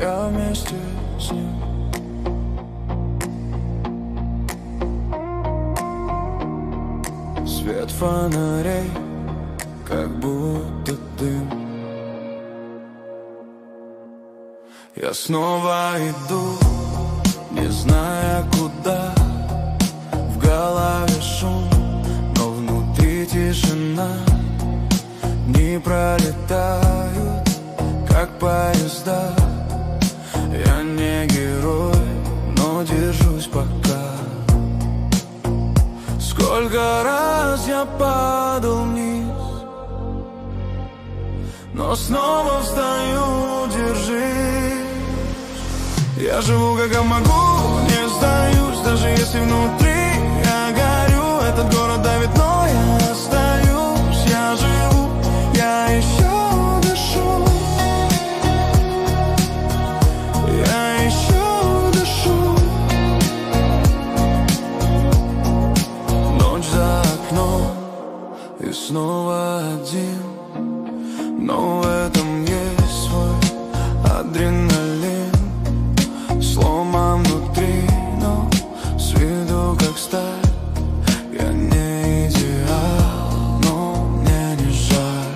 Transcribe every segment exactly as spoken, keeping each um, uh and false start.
я вместе с ним. Свет фонарей, как будто дым. Я снова иду, не зная куда. В голове шум, но внутри тишина. Дни пролетают, как поезда. Я не герой, но держусь пока. Сколько раз я падал вниз, но снова встаю, держись. Я живу как я могу, не сдаюсь, даже если внутри я горю. Этот город давит, но я остаюсь. Я живу, я еще дышу. Я еще дышу. Ночь за окном и снова один. Но в этом есть свой адреналин. Сломан внутри, но с виду как сталь. Я не идеал, но мне не жаль.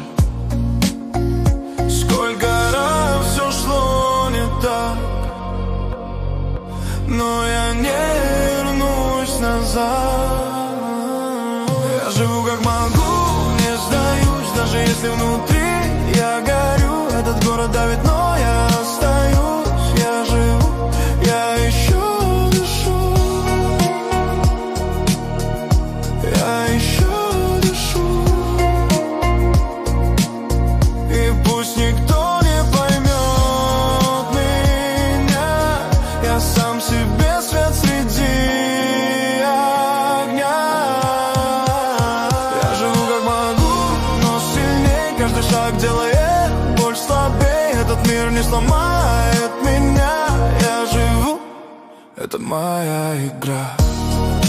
Сколько раз все шло не так, но я не вернусь назад. Я живу как могу, не сдаюсь, даже если внутри я горю. Этот город давит, но я остаюсь. Я живу, я еще дышу. Я еще дышу. И пусть никто не поймет меня, я сам себе свет среди огня. Я живу как могу, но сильней каждый шаг делает боль слабее. Этот мир не сломает меня. Я живу, это моя игра.